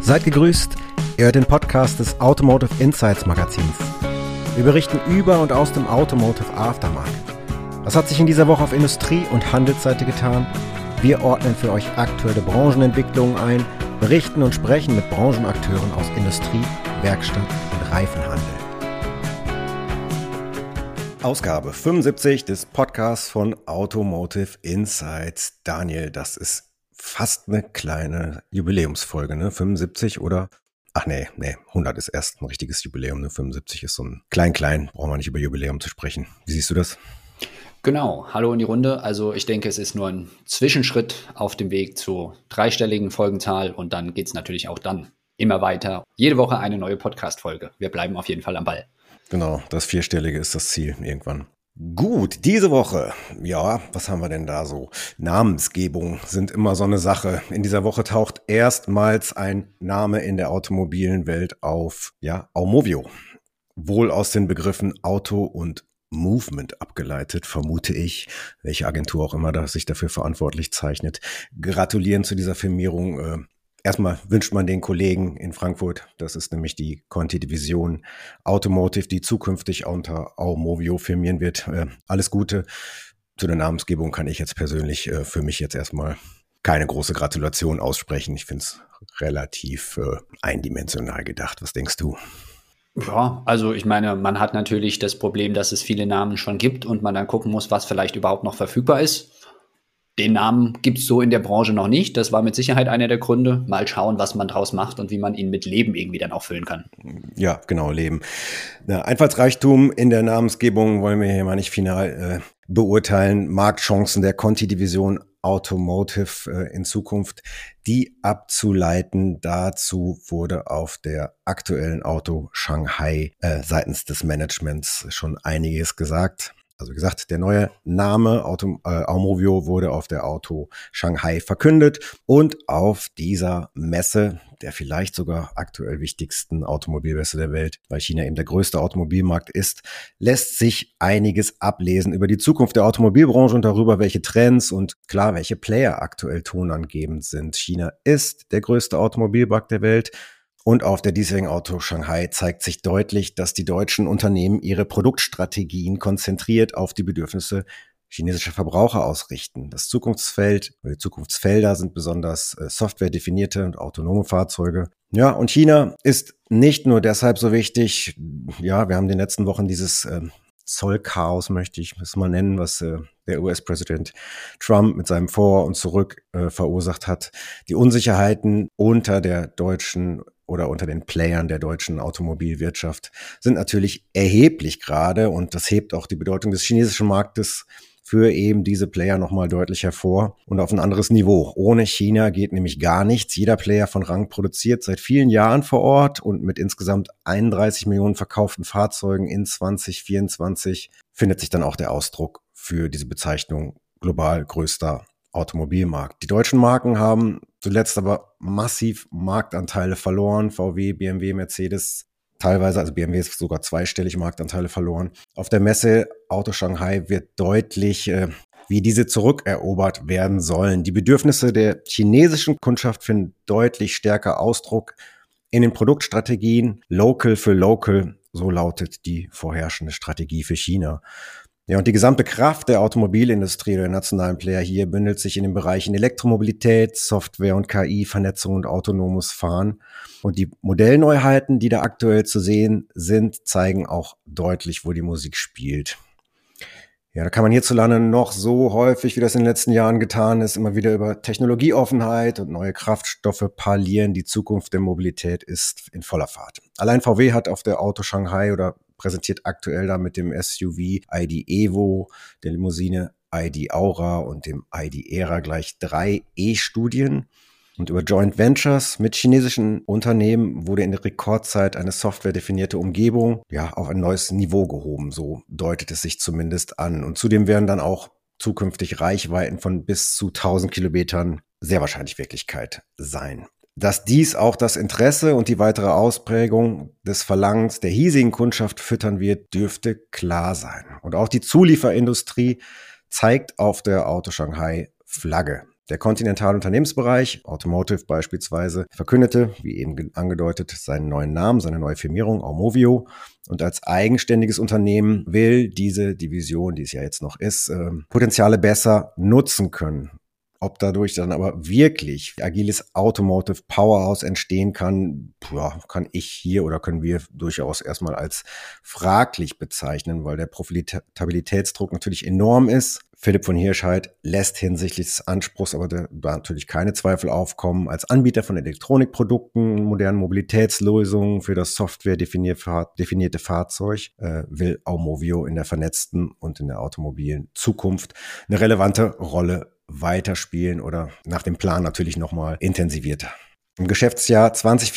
Seid gegrüßt, ihr hört den Podcast des Automotive Insights Magazins. Wir berichten über und aus dem Automotive Aftermarket. Was hat sich in dieser Woche auf Industrie- und Handelsseite getan? Wir ordnen für euch aktuelle Branchenentwicklungen ein, berichten und sprechen mit Branchenakteuren aus Industrie, Werkstatt und Reifenhandel. Ausgabe 75 des Podcasts von Automotive Insights. Daniel, das ist fast eine kleine Jubiläumsfolge, ne? 75 oder? Ach nee, 100 ist erst ein richtiges Jubiläum, ne? 75 ist so ein klein, brauchen wir nicht über Jubiläum zu sprechen. Wie siehst du das? Genau, hallo in die Runde. Also ich denke, es ist nur ein Zwischenschritt auf dem Weg zur dreistelligen Folgenzahl und dann geht es natürlich auch dann immer weiter. Jede Woche eine neue Podcast-Folge. Wir bleiben auf jeden Fall am Ball. Genau, das Vierstellige ist das Ziel irgendwann. Gut, diese Woche, ja, was haben wir denn da so? Namensgebung sind immer so eine Sache. In dieser Woche taucht erstmals ein Name in der automobilen Welt auf, ja, Aumovio. Wohl aus den Begriffen Auto und Movement abgeleitet, vermute ich, welche Agentur auch immer sich dafür verantwortlich zeichnet. Gratulieren zu dieser Firmierung. Erstmal wünscht man den Kollegen in Frankfurt, das ist nämlich die Conti-Division Automotive, die zukünftig unter Aumovio firmieren wird. Alles Gute. Zu der Namensgebung kann ich jetzt persönlich für mich jetzt erstmal keine große Gratulation aussprechen. Ich finde es relativ eindimensional gedacht. Was denkst du? Ja, also ich meine, man hat natürlich das Problem, dass es viele Namen schon gibt und man dann gucken muss, was vielleicht überhaupt noch verfügbar ist. Den Namen gibt es so in der Branche noch nicht. Das war mit Sicherheit einer der Gründe. Mal schauen, was man draus macht und wie man ihn mit Leben irgendwie dann auch füllen kann. Ja, genau, Leben. Na, Einfallsreichtum in der Namensgebung wollen wir hier mal nicht final beurteilen. Marktchancen der Conti-Division Automotive in Zukunft, die abzuleiten. Dazu wurde auf der aktuellen Auto Shanghai seitens des Managements schon einiges gesagt. Also wie gesagt, der neue Name Aumovio wurde auf der Auto Shanghai verkündet und auf dieser Messe, der vielleicht sogar aktuell wichtigsten Automobilmesse der Welt, weil China eben der größte Automobilmarkt ist, lässt sich einiges ablesen über die Zukunft der Automobilbranche und darüber, welche Trends und klar, welche Player aktuell tonangebend sind. China ist der größte Automobilmarkt der Welt. Und auf der diesjährigen Auto Shanghai zeigt sich deutlich, dass die deutschen Unternehmen ihre Produktstrategien konzentriert auf die Bedürfnisse chinesischer Verbraucher ausrichten. Das Zukunftsfeld oder die Zukunftsfelder sind besonders softwaredefinierte und autonome Fahrzeuge. Ja, und China ist nicht nur deshalb so wichtig. Ja, wir haben in den letzten Wochen dieses Zollchaos, möchte ich es mal nennen, was der US-Präsident Trump mit seinem Vor- und Zurück verursacht hat. Die Unsicherheiten unter der deutschen oder unter den Playern der deutschen Automobilwirtschaft sind natürlich erheblich gerade und das hebt auch die Bedeutung des chinesischen Marktes für eben diese Player nochmal deutlich hervor und auf ein anderes Niveau. Ohne China geht nämlich gar nichts. Jeder Player von Rang produziert seit vielen Jahren vor Ort und mit insgesamt 31 Millionen verkauften Fahrzeugen in 2024 findet sich dann auch der Ausdruck für diese Bezeichnung global größter Automobilmarkt. Die deutschen Marken haben zuletzt aber massiv Marktanteile verloren. VW, BMW, Mercedes, teilweise, also BMW ist sogar zweistellige Marktanteile verloren. Auf der Messe Auto Shanghai wird deutlich, wie diese zurückerobert werden sollen. Die Bedürfnisse der chinesischen Kundschaft finden deutlich stärker Ausdruck in den Produktstrategien. Local für Local, so lautet die vorherrschende Strategie für China. Ja, und die gesamte Kraft der Automobilindustrie oder der nationalen Player hier bündelt sich in den Bereichen Elektromobilität, Software und KI, Vernetzung und autonomes Fahren. Und die Modellneuheiten, die da aktuell zu sehen sind, zeigen auch deutlich, wo die Musik spielt. Ja, da kann man hierzulande noch so häufig, wie das in den letzten Jahren getan ist, immer wieder über Technologieoffenheit und neue Kraftstoffe parlieren. Die Zukunft der Mobilität ist in voller Fahrt. Allein VW hat auf der Auto Shanghai oder präsentiert aktuell da mit dem SUV ID Evo, der Limousine ID Aura und dem ID Era gleich 3 E-Studien. Und über Joint Ventures mit chinesischen Unternehmen wurde in der Rekordzeit eine softwaredefinierte Umgebung auf ein neues Niveau gehoben. So deutet es sich zumindest an. Und zudem werden dann auch zukünftig Reichweiten von bis zu 1000 Kilometern sehr wahrscheinlich Wirklichkeit sein. Dass dies auch das Interesse und die weitere Ausprägung des Verlangens der hiesigen Kundschaft füttern wird, dürfte klar sein. Und auch die Zulieferindustrie zeigt auf der Auto Shanghai Flagge. Der Continental Unternehmensbereich, Automotive beispielsweise, verkündete, wie eben angedeutet, seinen neuen Namen, seine neue Firmierung, Aumovio. Und als eigenständiges Unternehmen will diese Division, die es ja jetzt noch ist, Potenziale besser nutzen können. Ob dadurch dann aber wirklich agiles Automotive Powerhouse entstehen kann, kann ich hier oder können wir durchaus erstmal als fraglich bezeichnen, weil der Profitabilitätsdruck natürlich enorm ist. Philipp von Hirschheydt lässt hinsichtlich des Anspruchs aber da natürlich keine Zweifel aufkommen. Als Anbieter von Elektronikprodukten, modernen Mobilitätslösungen für das software-definierte Fahrzeug will Aumovio in der vernetzten und in der automobilen Zukunft eine relevante Rolle weiterspielen oder nach dem Plan natürlich nochmal intensivierter. Im Geschäftsjahr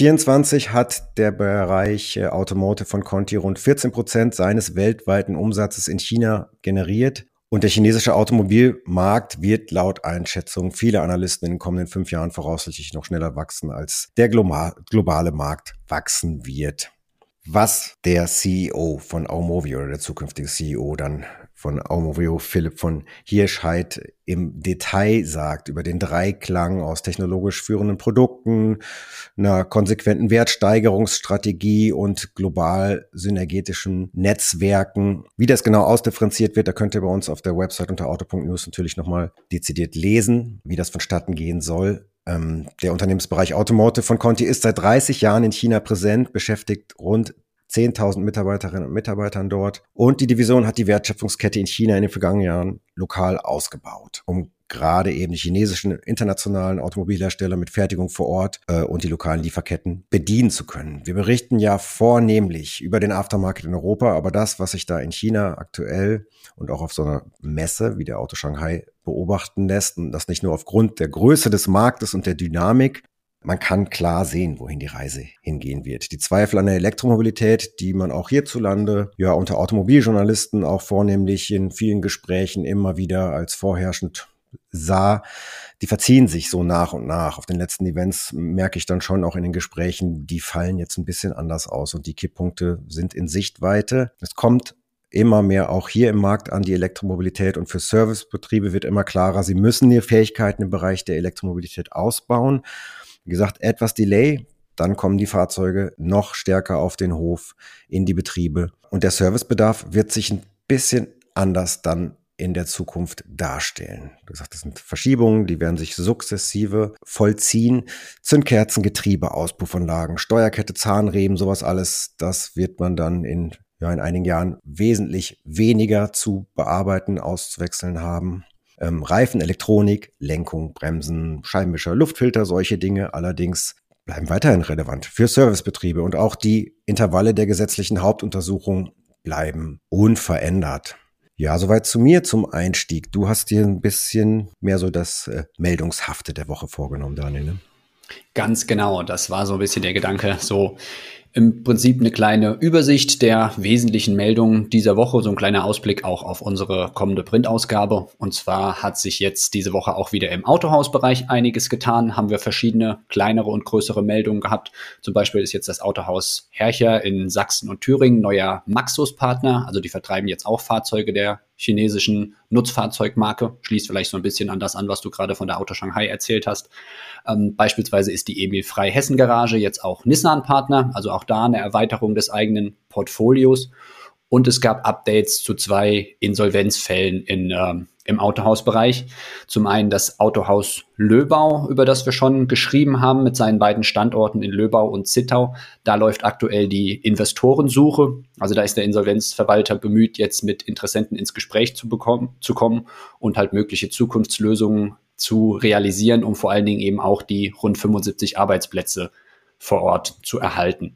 2024 hat der Bereich Automotive von Conti rund 14% seines weltweiten Umsatzes in China generiert. Und der chinesische Automobilmarkt wird laut Einschätzung vieler Analysten in den kommenden 5 Jahren voraussichtlich noch schneller wachsen, als der globale Markt wachsen wird. Was der CEO von Aumovio oder der zukünftige CEO dann von Aumovio, Philipp von Hirschheydt, im Detail sagt über den Dreiklang aus technologisch führenden Produkten, einer konsequenten Wertsteigerungsstrategie und global synergetischen Netzwerken. Wie das genau ausdifferenziert wird, da könnt ihr bei uns auf der Website unter auto.news natürlich nochmal dezidiert lesen, wie das vonstatten gehen soll. Der Unternehmensbereich Automotive von Conti ist seit 30 Jahren in China präsent, beschäftigt rund 10.000 Mitarbeiterinnen und Mitarbeitern dort. Und die Division hat die Wertschöpfungskette in China in den vergangenen Jahren lokal ausgebaut, um gerade eben die chinesischen internationalen Automobilhersteller mit Fertigung vor Ort und die lokalen Lieferketten bedienen zu können. Wir berichten ja vornehmlich über den Aftermarket in Europa, aber das, was sich da in China aktuell und auch auf so einer Messe wie der Auto Shanghai beobachten lässt, und das nicht nur aufgrund der Größe des Marktes und der Dynamik, man kann klar sehen, wohin die Reise hingehen wird. Die Zweifel an der Elektromobilität, die man auch hierzulande ja unter Automobiljournalisten auch vornehmlich in vielen Gesprächen immer wieder als vorherrschend sah, die verziehen sich so nach und nach. Auf den letzten Events merke ich dann schon auch in den Gesprächen, die fallen jetzt ein bisschen anders aus und die Kipppunkte sind in Sichtweite. Es kommt immer mehr auch hier im Markt an die Elektromobilität und für Servicebetriebe wird immer klarer, sie müssen ihre Fähigkeiten im Bereich der Elektromobilität ausbauen. Wie gesagt, etwas Delay, dann kommen die Fahrzeuge noch stärker auf den Hof, in die Betriebe. Und der Servicebedarf wird sich ein bisschen anders dann in der Zukunft darstellen. Du sagst, das sind Verschiebungen, die werden sich sukzessive vollziehen. Zündkerzen, Getriebe, Auspuffanlagen, Steuerkette, Zahnriemen, sowas alles, das wird man dann in einigen Jahren wesentlich weniger zu bearbeiten, auszuwechseln haben. Reifen, Elektronik, Lenkung, Bremsen, Scheibenwischer, Luftfilter, solche Dinge allerdings bleiben weiterhin relevant für Servicebetriebe und auch die Intervalle der gesetzlichen Hauptuntersuchung bleiben unverändert. Ja, soweit zu mir zum Einstieg. Du hast dir ein bisschen mehr so das Meldungshafte der Woche vorgenommen, Daniel, ne? Ganz genau, das war so ein bisschen der Gedanke, so im Prinzip eine kleine Übersicht der wesentlichen Meldungen dieser Woche, so ein kleiner Ausblick auch auf unsere kommende Printausgabe. Und zwar hat sich jetzt diese Woche auch wieder im Autohausbereich einiges getan, haben wir verschiedene kleinere und größere Meldungen gehabt. Zum Beispiel ist jetzt das Autohaus Hercher in Sachsen und Thüringen neuer Maxus-Partner, also die vertreiben jetzt auch Fahrzeuge der chinesischen Nutzfahrzeugmarke, schließt vielleicht so ein bisschen an das an, was du gerade von der Auto Shanghai erzählt hast. Beispielsweise ist die Emil Frey Hessen Garage jetzt auch Nissan-Partner, also auch da eine Erweiterung des eigenen Portfolios. Und es gab Updates zu 2 Insolvenzfällen im Autohausbereich. Zum einen das Autohaus Löbau, über das wir schon geschrieben haben, mit seinen beiden Standorten in Löbau und Zittau. Da läuft aktuell die Investorensuche. Also da ist der Insolvenzverwalter bemüht, jetzt mit Interessenten ins Gespräch zu kommen und halt mögliche Zukunftslösungen zu realisieren, um vor allen Dingen eben auch die rund 75 Arbeitsplätze vor Ort zu erhalten.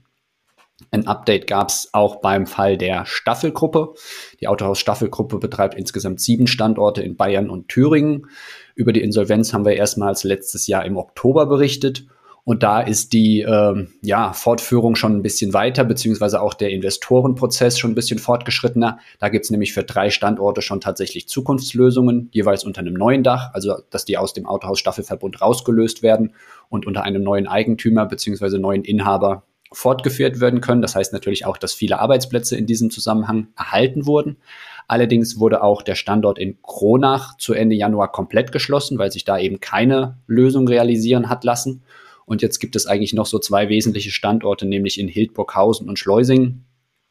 Ein Update gab es auch beim Fall der Staffelgruppe. Die Autohaus Staffelgruppe betreibt insgesamt 7 Standorte in Bayern und Thüringen. Über die Insolvenz haben wir erstmals letztes Jahr im Oktober berichtet. Und da ist die Fortführung schon ein bisschen weiter, beziehungsweise auch der Investorenprozess schon ein bisschen fortgeschrittener. Da gibt es nämlich für 3 Standorte schon tatsächlich Zukunftslösungen, jeweils unter einem neuen Dach, also dass die aus dem Autohaus Staffelverbund rausgelöst werden und unter einem neuen Eigentümer beziehungsweise neuen Inhaber fortgeführt werden können. Das heißt natürlich auch, dass viele Arbeitsplätze in diesem Zusammenhang erhalten wurden. Allerdings wurde auch der Standort in Kronach zu Ende Januar komplett geschlossen, weil sich da eben keine Lösung realisieren hat lassen. Und jetzt gibt es eigentlich noch so 2 wesentliche Standorte, nämlich in Hildburghausen und Schleusingen,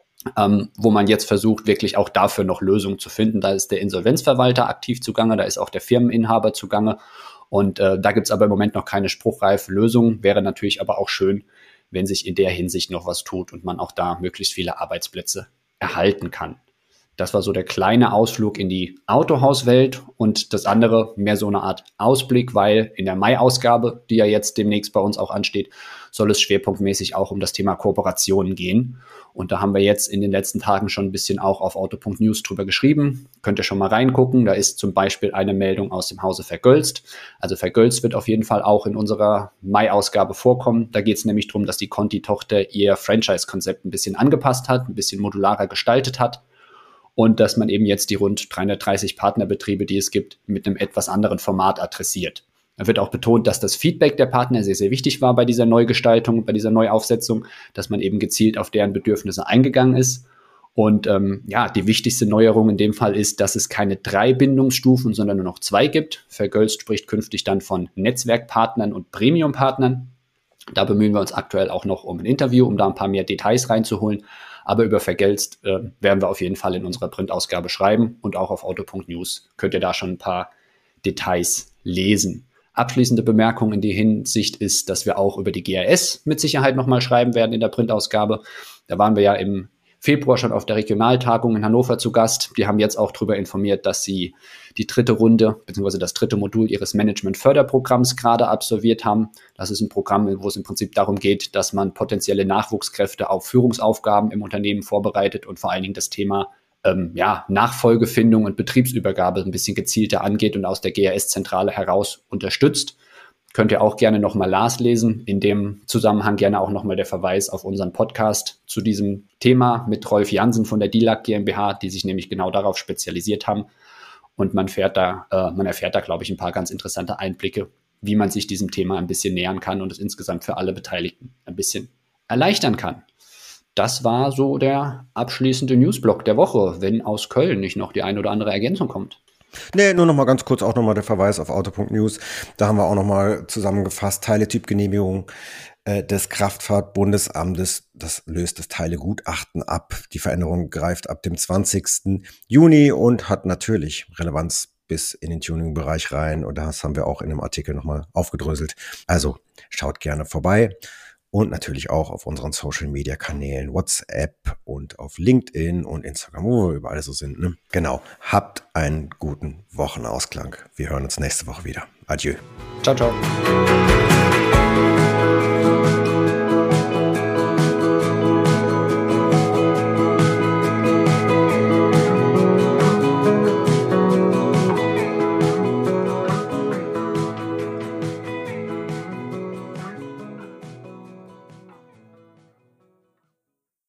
wo man jetzt versucht, wirklich auch dafür noch Lösungen zu finden. Da ist der Insolvenzverwalter aktiv zugange, da ist auch der Firmeninhaber zugange. Und da gibt es aber im Moment noch keine spruchreife Lösung. Wäre natürlich aber auch schön, wenn sich in der Hinsicht noch was tut und man auch da möglichst viele Arbeitsplätze erhalten kann. Das war so der kleine Ausflug in die Autohauswelt und das andere mehr so eine Art Ausblick, weil in der Mai-Ausgabe, die ja jetzt demnächst bei uns auch ansteht, soll es schwerpunktmäßig auch um das Thema Kooperationen gehen. Und da haben wir jetzt in den letzten Tagen schon ein bisschen auch auf auto.news drüber geschrieben. Könnt ihr schon mal reingucken. Da ist zum Beispiel eine Meldung aus dem Hause Vergölzt. Also Vergölzt wird auf jeden Fall auch in unserer Mai-Ausgabe vorkommen. Da geht es nämlich darum, dass die Conti-Tochter ihr Franchise-Konzept ein bisschen angepasst hat, ein bisschen modularer gestaltet hat. Und dass man eben jetzt die rund 330 Partnerbetriebe, die es gibt, mit einem etwas anderen Format adressiert. Da wird auch betont, dass das Feedback der Partner sehr, sehr wichtig war bei dieser Neugestaltung, bei dieser Neuaufsetzung, dass man eben gezielt auf deren Bedürfnisse eingegangen ist. Und die wichtigste Neuerung in dem Fall ist, dass es keine 3 Bindungsstufen, sondern nur noch 2 gibt. Vergölzt spricht künftig dann von Netzwerkpartnern und Premiumpartnern. Da bemühen wir uns aktuell auch noch um ein Interview, um da ein paar mehr Details reinzuholen. Aber über Vergölzt werden wir auf jeden Fall in unserer Printausgabe schreiben und auch auf auto.news könnt ihr da schon ein paar Details lesen. Abschließende Bemerkung in die Hinsicht ist, dass wir auch über die GRS mit Sicherheit nochmal schreiben werden in der Printausgabe. Da waren wir ja im Februar schon auf der Regionaltagung in Hannover zu Gast. Die haben jetzt auch darüber informiert, dass sie die 3. Runde bzw. das 3. Modul ihres Management-Förderprogramms gerade absolviert haben. Das ist ein Programm, wo es im Prinzip darum geht, dass man potenzielle Nachwuchskräfte auf Führungsaufgaben im Unternehmen vorbereitet und vor allen Dingen das Thema Nachfolgefindung und Betriebsübergabe ein bisschen gezielter angeht und aus der GRS-Zentrale heraus unterstützt. Könnt ihr auch gerne nochmal nachlesen. In dem Zusammenhang gerne auch nochmal der Verweis auf unseren Podcast zu diesem Thema mit Rolf Jansen von der DILAG GmbH, die sich nämlich genau darauf spezialisiert haben. Und man erfährt da, glaube ich, ein paar ganz interessante Einblicke, wie man sich diesem Thema ein bisschen nähern kann und es insgesamt für alle Beteiligten ein bisschen erleichtern kann. Das war so der abschließende Newsblock der Woche, wenn aus Köln nicht noch die ein oder andere Ergänzung kommt. Nee, nur noch mal ganz kurz auch noch mal der Verweis auf auto.news. Da haben wir auch noch mal zusammengefasst, Teiletypgenehmigung des Kraftfahrtbundesamtes. Das löst das Teilegutachten ab. Die Veränderung greift ab dem 20. Juni und hat natürlich Relevanz bis in den Tuning-Bereich rein. Und das haben wir auch in dem Artikel noch mal aufgedröselt. Also schaut gerne vorbei. Und natürlich auch auf unseren Social-Media-Kanälen, WhatsApp und auf LinkedIn und Instagram, wo wir überall so sind. Ne? Genau. Habt einen guten Wochenausklang. Wir hören uns nächste Woche wieder. Adieu. Ciao, ciao.